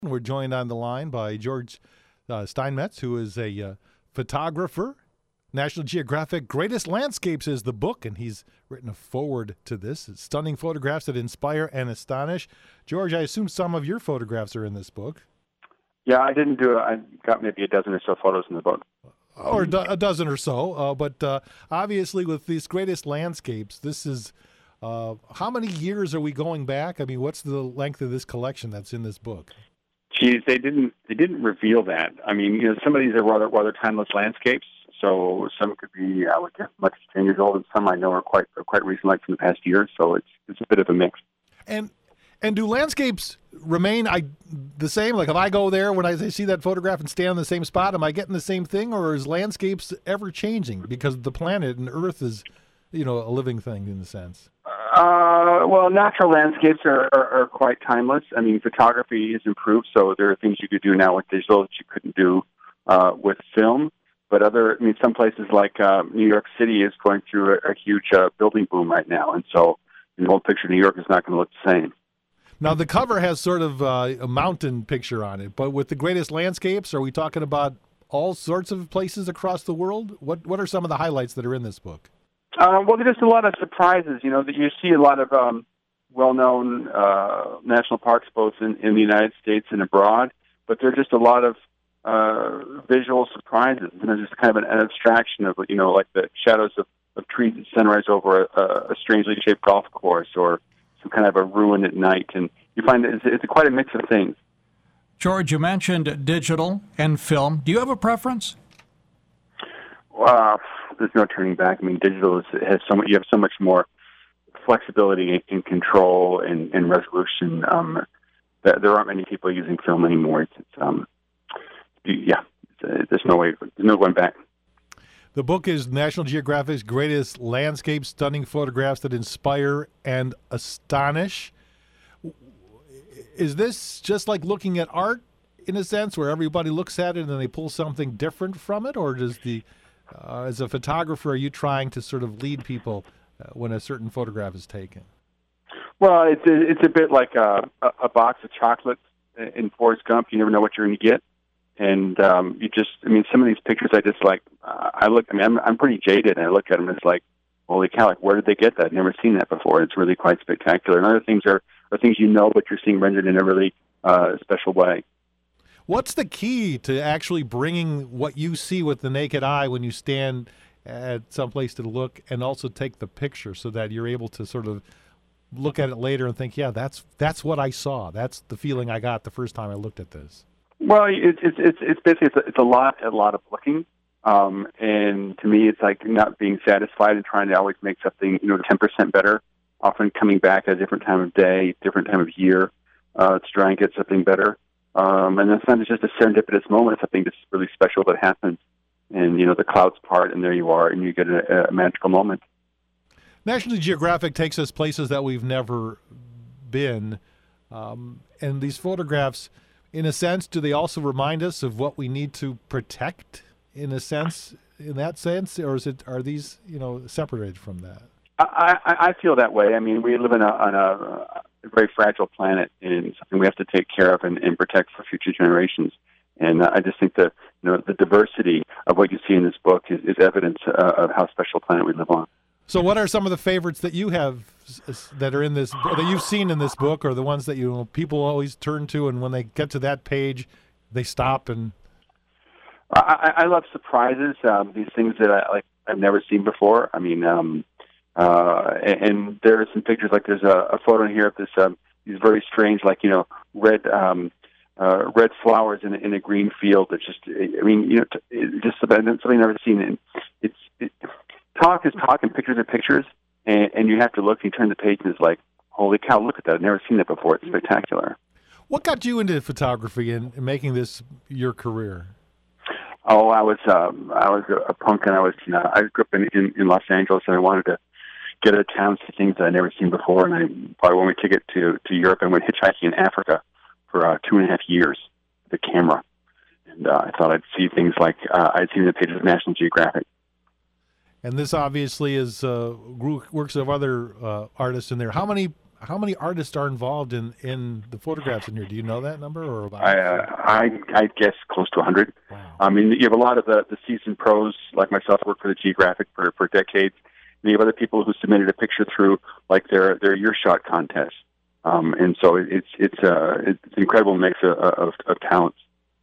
We're joined on the line by George Steinmetz, who is a photographer. National Geographic Greatest Landscapes is the book, and he's written a foreword to this. It's stunning photographs that inspire and astonish. George, I assume some of your photographs are in this book. Yeah, I didn't do it. I got maybe a dozen or so photos in the book. Or a dozen or so. But obviously with these greatest landscapes, this is, how many years are we going back? I mean, what's the length of this collection that's in this book? Geez, they didn't reveal that. I mean, some of these are rather timeless landscapes. So some could be, I would guess, much as 10 years old, and some I know are quite recent, like from the past year. So it's a bit of a mix. And do landscapes remain the same? Like if I go there when I see that photograph and stand in the same spot, am I getting the same thing, or is landscapes ever changing because the planet and Earth is, a living thing in a sense? Well, natural landscapes are quite timeless. I mean, photography has improved, so there are things you could do now with digital that you couldn't do with film. But some places like New York City is going through a huge building boom right now, and so the whole picture of New York is not going to look the same. Now, the cover has sort of a mountain picture on it, but with the greatest landscapes, are we talking about all sorts of places across the world? What are some of the highlights that are in this book? Well, there's a lot of surprises, that you see a lot of well-known national parks both in the United States and abroad, but there are just a lot of visual surprises, and there's just kind of an abstraction of, like the shadows of trees at sunrise over a strangely shaped golf course or some kind of a ruin at night, and you find that it's quite a mix of things. George, you mentioned digital and film. Do you have a preference? There's no turning back. I mean, digital has so much. You have so much more flexibility and control and resolution. That there aren't many people using film anymore. There's no going back. The book is National Geographic's Greatest Landscapes, Stunning Photographs that Inspire and Astonish. Is this just like looking at art in a sense, where everybody looks at it and then they pull something different from it, or does as a photographer, are you trying to sort of lead people when a certain photograph is taken? Well, it's a bit like a box of chocolates in Forrest Gump. You never know what you're going to get, and some of these pictures I just like. I'm pretty jaded, and I look at them and it's like, holy cow! Like, where did they get that? I've never seen that before. It's really quite spectacular. And other things are things but you're seeing rendered in a really special way. What's the key to actually bringing what you see with the naked eye when you stand at some place to look and also take the picture so that you're able to sort of look at it later and think, yeah, that's what I saw. That's the feeling I got the first time I looked at this. Well, it's basically a lot of looking, and to me, it's like not being satisfied and trying to always make something 10% better. Often coming back at a different time of day, different time of year to try and get something better. And then sometimes it's just a serendipitous moment, something that's really special that happens. And, the clouds part, and there you are, and you get a magical moment. National Geographic takes us places that we've never been. And these photographs, in a sense, do they also remind us of what we need to protect, in that sense? Or are these, separated from that? I feel that way. I mean, we live on a very fragile planet, and something we have to take care of and protect for future generations. And I just think that the diversity of what you see in this book is evidence of how special a planet we live on. So, what are some of the favorites that you have that are in this that you've seen in this book, or the ones that people always turn to, and when they get to that page, they stop and? I love surprises. These things that I've never seen before. I mean. And there are some pictures, like there's a photo in here of these very strange, red flowers in a green field. It's just, just something I've never seen. And talk is talk and pictures are pictures, and you have to look, and you turn the page, and it's like, holy cow, look at that. I've never seen that before. It's spectacular. What got you into photography and making this your career? Oh, I was a punk, and I grew up in Los Angeles, and I wanted to get out of town, see things that I'd never seen before, and I bought a one-way ticket to Europe and went hitchhiking in Africa for 2.5 years with a camera. And I thought I'd see things like I'd seen the pages of National Geographic. And this obviously is works of other artists in there. How many how many artists are involved in the photographs in here? Do you know that number or about? I guess close to 100. Wow. I mean, you have a lot of the seasoned pros like myself who worked for the Geographic for decades. And you have other people who submitted a picture through like their Your Shot contest. And so it's an incredible mix of talents.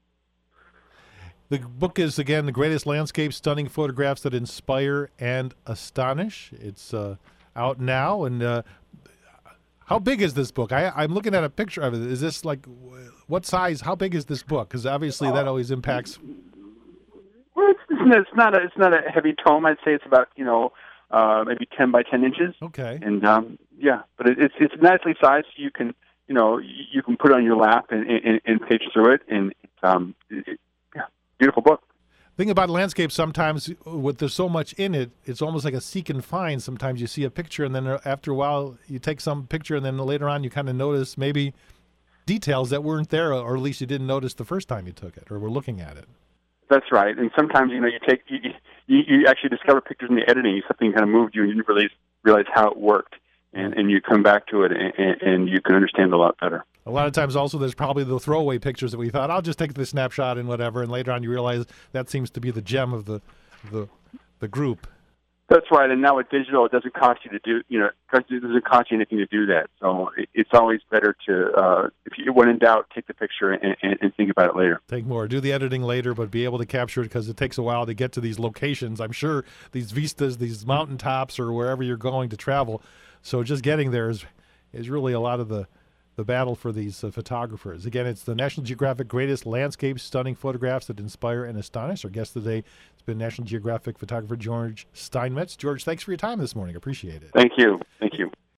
The book is, again, The Greatest Landscape Stunning Photographs That Inspire and Astonish. It's out now. And how big is this book? I'm looking at a picture of it. Is this like, what size, how big is this book? Because obviously that always impacts. Well, it's not a heavy tome. I'd say it's about, maybe 10 by 10 inches. Okay. And but it's nicely sized. So you can put it on your lap and page through it. And beautiful book. Thing about landscape, sometimes there's so much in it, it's almost like a seek and find. Sometimes you see a picture, and then after a while you take some picture, and then later on you kind of notice maybe details that weren't there, or at least you didn't notice the first time you took it or were looking at it. That's right. And sometimes you actually discover pictures in the editing. Something kind of moved you, and you didn't realize how it worked, and you come back to it, and you can understand it a lot better. A lot of times also there's probably the throwaway pictures that we thought, I'll just take the snapshot and whatever, and later on you realize that seems to be the gem of the group. That's right, and now with digital, it doesn't cost you to do, it doesn't cost you anything to do that. So it's always better to, when in doubt, take the picture and think about it later. Take more. Do the editing later, but be able to capture it because it takes a while to get to these locations. I'm sure these vistas, these mountaintops, or wherever you're going to travel. So just getting there is really a lot of the battle for these photographers. Again, it's the National Geographic Greatest Landscape Stunning Photographs That Inspire and Astonish. Our guest today has been National Geographic photographer George Steinmetz. George, thanks for your time this morning. Appreciate it. Thank you. Thank you.